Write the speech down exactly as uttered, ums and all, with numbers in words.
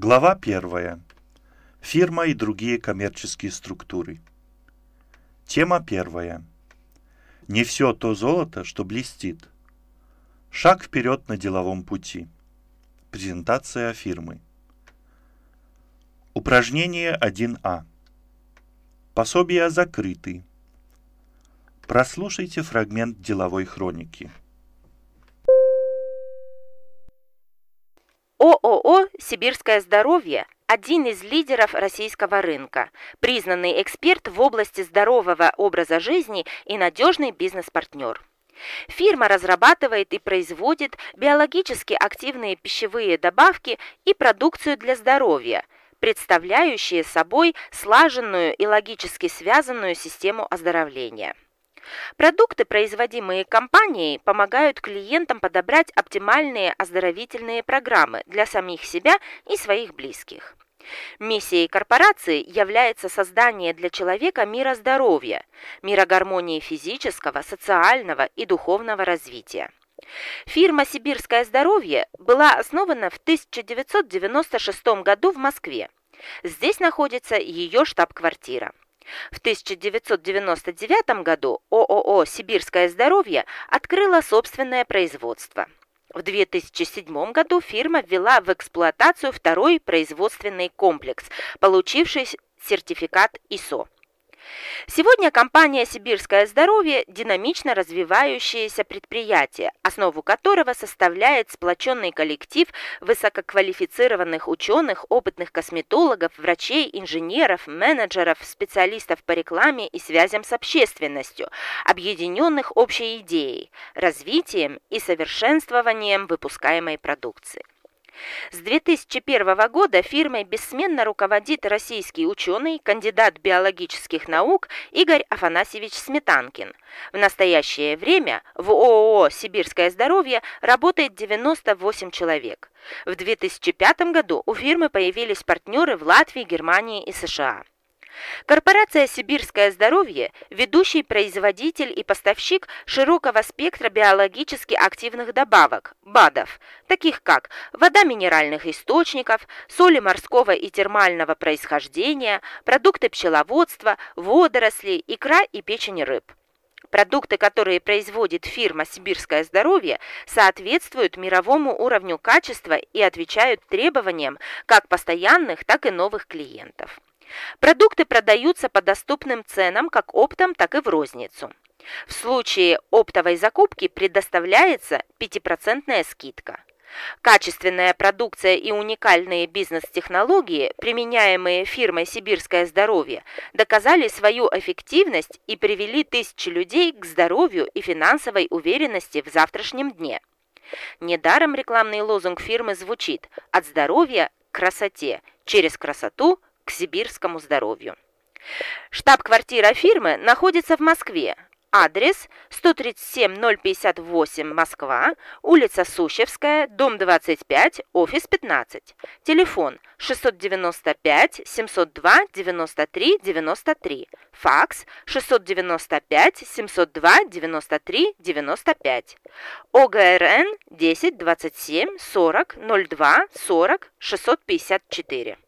Глава первая. Фирма и другие коммерческие структуры. Тема первая. Не все то золото, что блестит. Шаг вперед на деловом пути. Презентация фирмы. Упражнение один А. Пособия закрыты. Прослушайте фрагмент деловой хроники. ООО «Сибирское здоровье» – один из лидеров российского рынка, признанный эксперт в области здорового образа жизни и надежный бизнес-партнер. Фирма разрабатывает и производит биологически активные пищевые добавки и продукцию для здоровья, представляющие собой слаженную и логически связанную систему оздоровления. Продукты, производимые компанией, помогают клиентам подобрать оптимальные оздоровительные программы для самих себя и своих близких. Миссией корпорации является создание для человека мира здоровья, мира гармонии физического, социального и духовного развития. Фирма «Сибирское здоровье» была основана в тысяча девятьсот девяносто шестом году в Москве. Здесь находится ее штаб-квартира. В тысяча девятьсот девяносто девятом году ООО «Сибирское здоровье» открыла собственное производство. В две тысячи седьмом году фирма ввела в эксплуатацию второй производственный комплекс, получивший сертификат ай эс о. Сегодня компания «Сибирское здоровье» – динамично развивающееся предприятие, основу которого составляет сплоченный коллектив высококвалифицированных ученых, опытных косметологов, врачей, инженеров, менеджеров, специалистов по рекламе и связям с общественностью, объединенных общей идеей, развитием и совершенствованием выпускаемой продукции. С две тысячи первого года фирмой бессменно руководит российский ученый, кандидат биологических наук Игорь Афанасьевич Сметанкин. В настоящее время в ООО «Сибирское здоровье» работает девяносто восемь человек. В две тысячи пятом году у фирмы появились партнеры в Латвии, Германии и США. Корпорация «Сибирское здоровье» – ведущий производитель и поставщик широкого спектра биологически активных добавок, БАДов, таких как вода минеральных источников, соли морского и термального происхождения, продукты пчеловодства, водоросли, икра и печень рыб. Продукты, которые производит фирма «Сибирское здоровье», соответствуют мировому уровню качества и отвечают требованиям как постоянных, так и новых клиентов. Продукты продаются по доступным ценам как оптом, так и в розницу. В случае оптовой закупки предоставляется пятипроцентная скидка. Качественная продукция и уникальные бизнес-технологии, применяемые фирмой «Сибирское здоровье», доказали свою эффективность и привели тысячи людей к здоровью и финансовой уверенности в завтрашнем дне. Недаром рекламный лозунг фирмы звучит «От здоровья к красоте, через красоту к сибирскому здоровью». Штаб-квартира фирмы находится в Москве. Адрес сто тридцать семь ноль пятьдесят восемь, Москва, улица Сущевская, дом двадцать пять, офис пятнадцать. Телефон шестьсот девяносто пять семьсот два девяносто три девяносто три. Факс шестьсот девяносто пять семьсот два девяносто три девяносто пять. ОГРН десять двадцать семь сорок ноль два сорок шестьсот пятьдесят четыре.